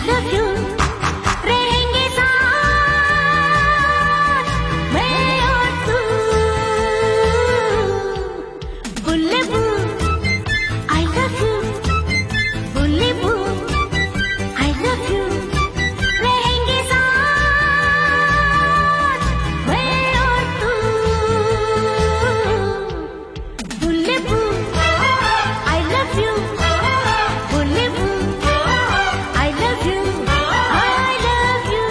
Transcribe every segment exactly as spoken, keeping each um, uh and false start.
love you, रहेंगे साथ मैं और तू। बुल्लेबू I love you, बुल्लेबू I love you, रहेंगे साथ मैं और तू। बुल्लेबू I love you, बुल्लेबू I love you, I love you।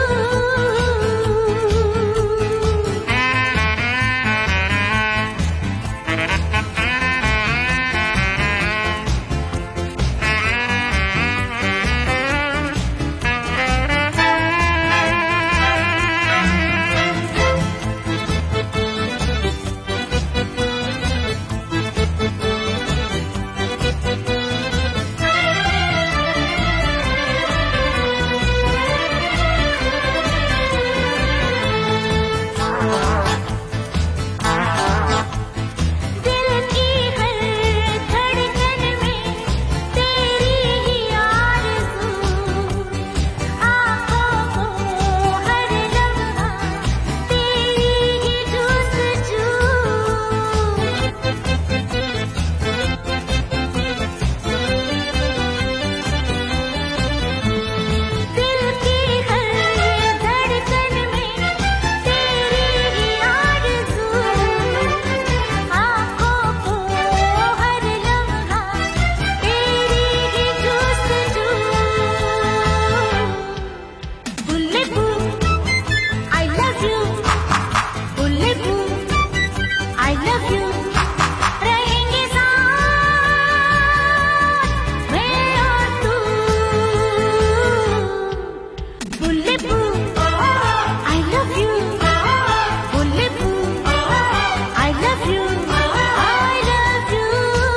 दिल की हर धड़कन में तेरी ही आरज़ू, आँखों को हर लम्हा तेरी ही जुस्तजू। दिल की हर धड़कन में तेरी ही आरज़ू, आँखों को हर लम्हा तेरी ही जुस्तजू। बुल्लेबू I love you, बुल्लेबू I love you, रहेंगे साथ मैं और तू। बुल्लेबू I love you, बुल्लेबू I love you, I love you।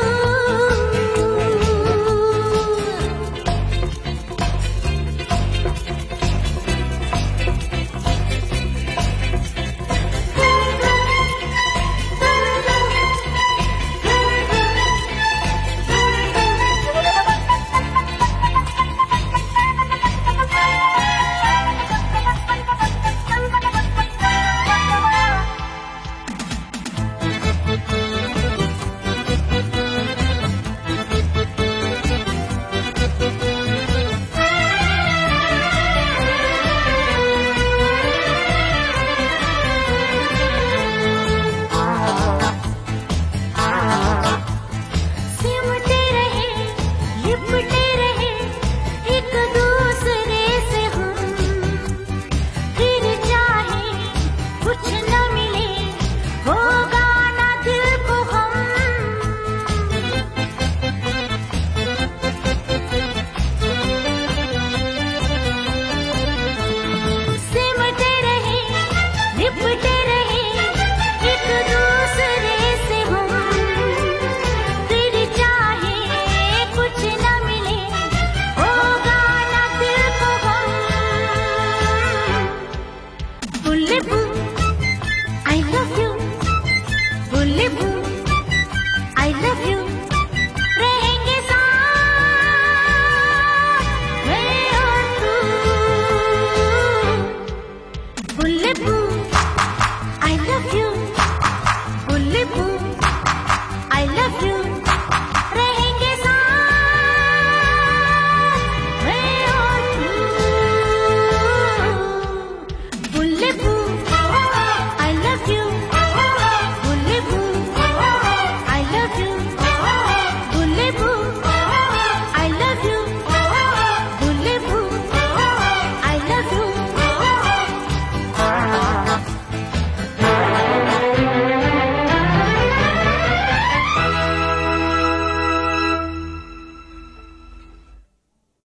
सिमटे रहे लिपटे रहे एक दूसरे से हम, फिर चाहे कुछ न मिले होगा ना दिल को हम। सिमटे रहे लिपटे रहे एक दूसरे से हम, फिर चाहे कुछ न मिले होगा ना दिल को हम। बुल्लेबू I love you, बुल्लेबू I love you, रहेंगे साथ मैं और तू। बुल्लेबू